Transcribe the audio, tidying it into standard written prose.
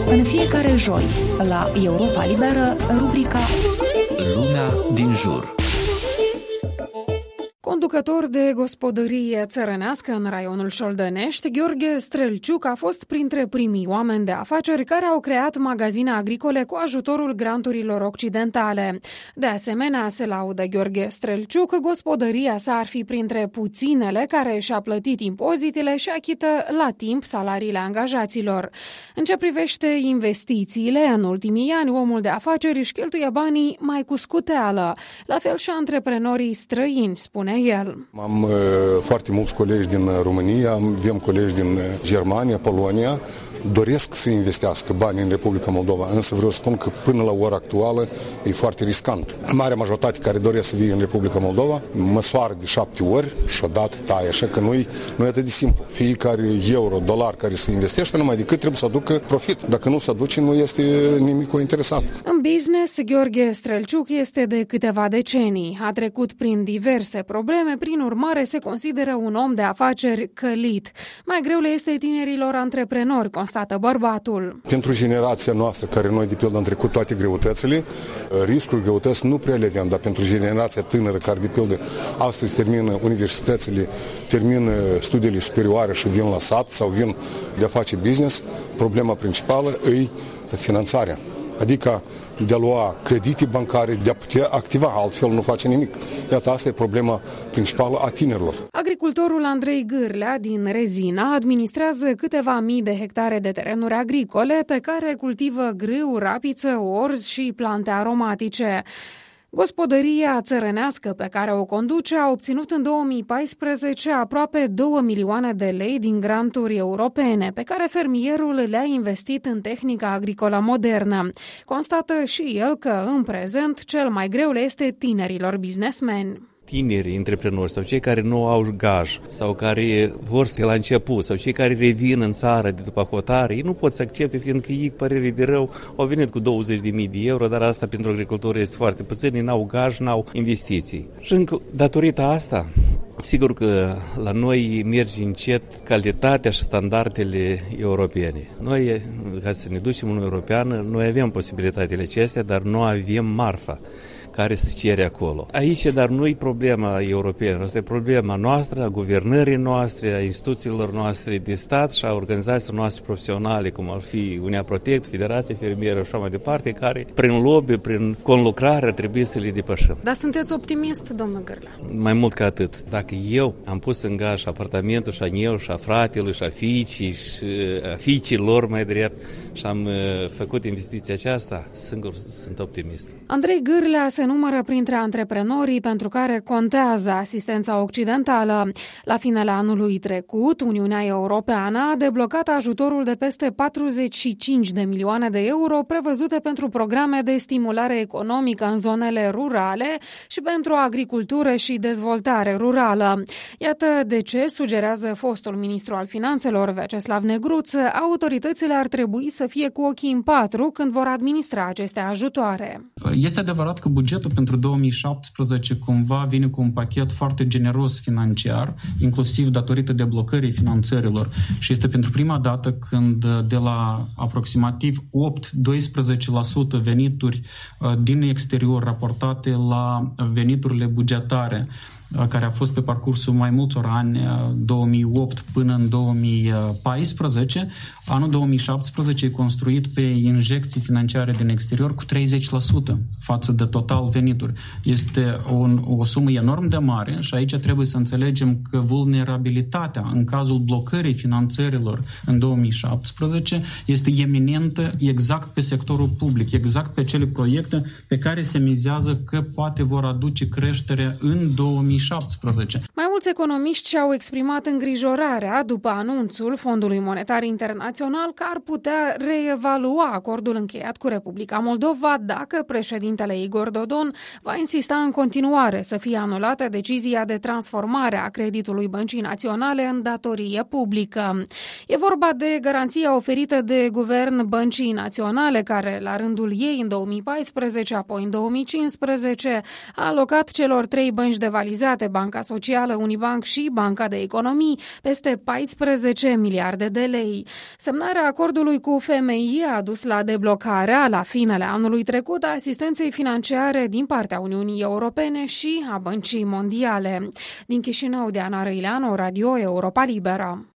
În fiecare joi, la Europa Liberă, rubrica Lumea din jur. Conducător de gospodărie țărănească în raionul Șoldănești, Gheorghe Strelciuc a fost printre primii oameni de afaceri care au creat magazine agricole cu ajutorul granturilor occidentale. De asemenea, se laudă Gheorghe Strelciuc, gospodăria sa ar fi printre puținele care și-a plătit impozitele și achită la timp salariile angajaților. În ce privește investițiile, în ultimii ani, omul de afaceri își cheltuie banii mai cu scuteală. La fel și antreprenorii străini, spune el. Am foarte mulți colegi din România, avem colegi din Germania, Polonia, doresc să investească bani în Republica Moldova, însă vreau să spun că până la ora actuală e foarte riscant. Marea majoritate care doresc să vie în Republica Moldova măsoară de 7 ori și odată taie, așa că nu e atât de simplu. Fiecare euro, dolar care se investește, numai decât trebuie să aducă profit. Dacă nu se aduce, nu este nimic interesant. În business, Gheorghe Strelciuc este de câteva decenii. A trecut prin diverse probleme, prin urmare se consideră un om de afaceri călit. Mai greu le este tinerilor antreprenori, constată bărbatul. Pentru generația noastră, care noi de pildă am trecut toate greutățile, riscul greutăți nu prea le avem, dar pentru generația tânără care de pildă astăzi termină universitățile, termină studiile superioare și vin la sat sau vin de a face business, problema principală e finanțarea. Adică de a lua credite bancare, de a putea activa, altfel nu face nimic. Iată, asta e problema principală a tinerilor. Agricultorul Andrei Gârlea din Rezina administrează câteva mii de hectare de terenuri agricole pe care cultivă grâu, rapiță, orz și plante aromatice. Gospodăria țărănească pe care o conduce a obținut în 2014 aproape 2 milioane de lei din granturi europene, pe care fermierul le-a investit în tehnica agricolă modernă. Constată și el că, în prezent, cel mai greu le este tinerilor businessmeni. Tinerii antreprenori sau cei care nu au gaj sau care vor să la început sau cei care revin în țară de după hotare, ei nu pot să accepte, fiindcă ei, părere de rău, au venit cu 20.000 de euro, dar asta pentru agricultori este foarte puțin, ei n-au gaj, n-au investiții. Și datorită asta, sigur că la noi merge încet calitatea și standardele europene. Noi, ca să ne ducem în Uniunea Europeană, noi avem posibilitățile acestea, dar nu avem marfa care se cere acolo. Aici, dar nu e problema europeană, asta e problema noastră, a guvernării noastre, a instituțiilor noastre de stat și a organizațiilor noastre profesionale, cum ar fi Uniunea Protect, Federația Fermieră și așa mai departe, care prin lobby, prin conlucrare trebuie să le depășim. Dar sunteți optimist, domnul Gârlea? Mai mult ca atât. Dacă eu am pus în gaz apartamentul și a meu și a fratelui și a fiicii și a fiicilor mai drept și am făcut investiția aceasta, singur sunt optimist. Andrei Gârlea se numără printre antreprenorii pentru care contează asistența occidentală. La finele anului trecut, Uniunea Europeană a deblocat ajutorul de peste 45 de milioane de euro prevăzute pentru programe de stimulare economică în zonele rurale și pentru agricultură și dezvoltare rurală. Iată de ce, sugerează fostul ministru al finanțelor Vyacheslav Negruț, autoritățile ar trebui să fie cu ochii în patru când vor administra aceste ajutoare. Este adevărat că bugetul pentru 2017 cumva vine cu un pachet foarte generos financiar, inclusiv datorită deblocării finanțărilor. Și este pentru prima dată când de la aproximativ 8-12% venituri din exterior raportate la veniturile bugetare, care a fost pe parcursul mai multor ani, 2008 până în 2014. Anul 2017 e construit pe injecții financiare din exterior cu 30% față de total venituri. Este o sumă enorm de mare și aici trebuie să înțelegem că vulnerabilitatea în cazul blocării finanțărilor în 2017 este eminentă exact pe sectorul public, exact pe cele proiecte pe care se mizează că poate vor aduce creștere în 2017. Mai mulți economiști și-au exprimat îngrijorarea după anunțul Fondului Monetar Internațional că ar putea reevalua acordul încheiat cu Republica Moldova dacă președintele Igor Dodon va insista în continuare să fie anulată decizia de transformare a creditului Băncii Naționale în datorie publică. E vorba de garanția oferită de guvern Băncii Naționale, care la rândul ei în 2014, apoi în 2015, a alocat celor 3 bănci devalizate, Banca Socială, Unibank și Banca de Economii peste 14 miliarde de lei. Semnarea acordului cu FMI a dus la deblocarea la finele anului trecut a asistenței financiare din partea Uniunii Europene și a Băncii Mondiale. Din Chișinău, Diana Răileanu, Radio Europa Liberă.